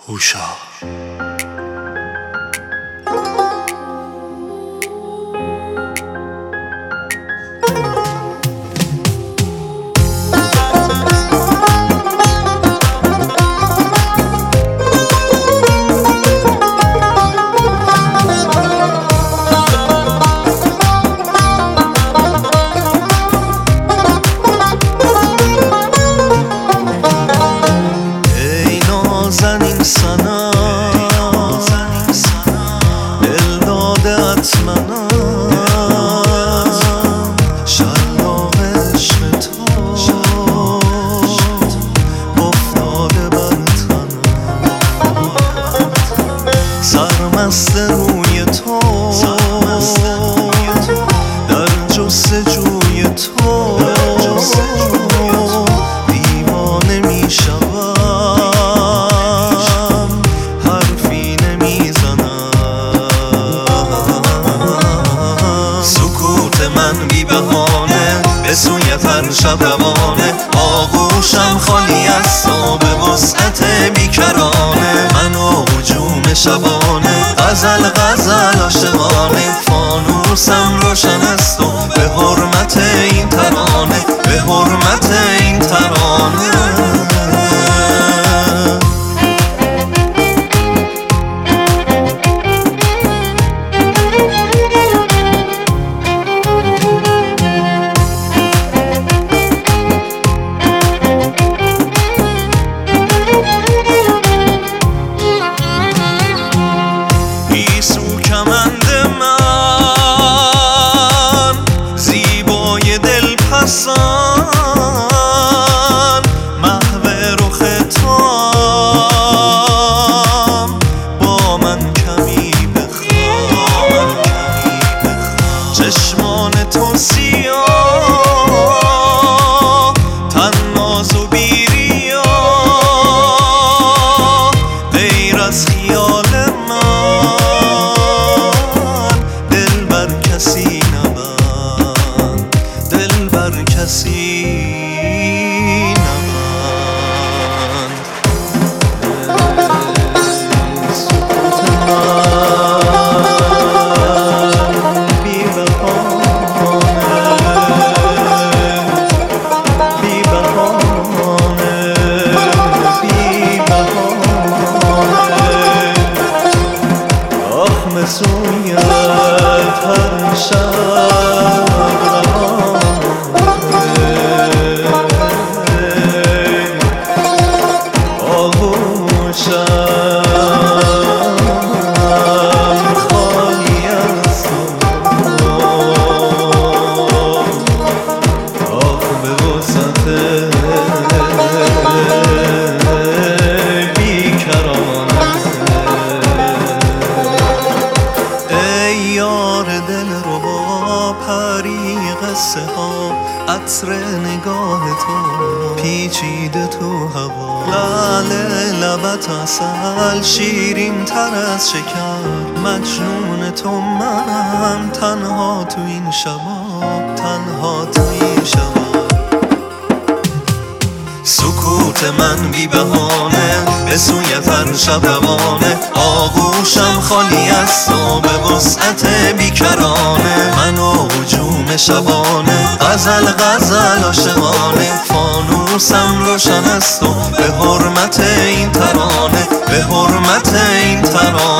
هوشا سرمست روی تو در جستجوی تو دیوانه می شوم حرفی نمی زنم سکوت من بی بهانه به سویت هر شب روانه آغوشم خالی از تو به وسعت بیکرانه من و هجوم شبانه غزل غزل عاشقانه فانوسم روشن است و به حرمت این ترانه به حرمت این ترانه محو رخ توام با من کمی بخوام چشمان تو سیاه تن ناز و بیریا غیر از خیال من دل بر کسی نبند دل بر کسی سویت هر شب آغوشم خالی از تو آخ به وسعت دل رو با پری قصه ها عطر نگاه تو پیچیده تو هوا لعل لبت عسل شیرین تر از شکر مجنون تو منم تنها تو این شبا تنها تو این شبا سکوت من بی بهانه به سویت هر شب روانه آغوشم خالی از تو به وسعت بیکرانه من و هجوم شبانه غزل غزل عاشقانه فانوسم روشن است و به حرمت این ترانه به حرمت این ترانه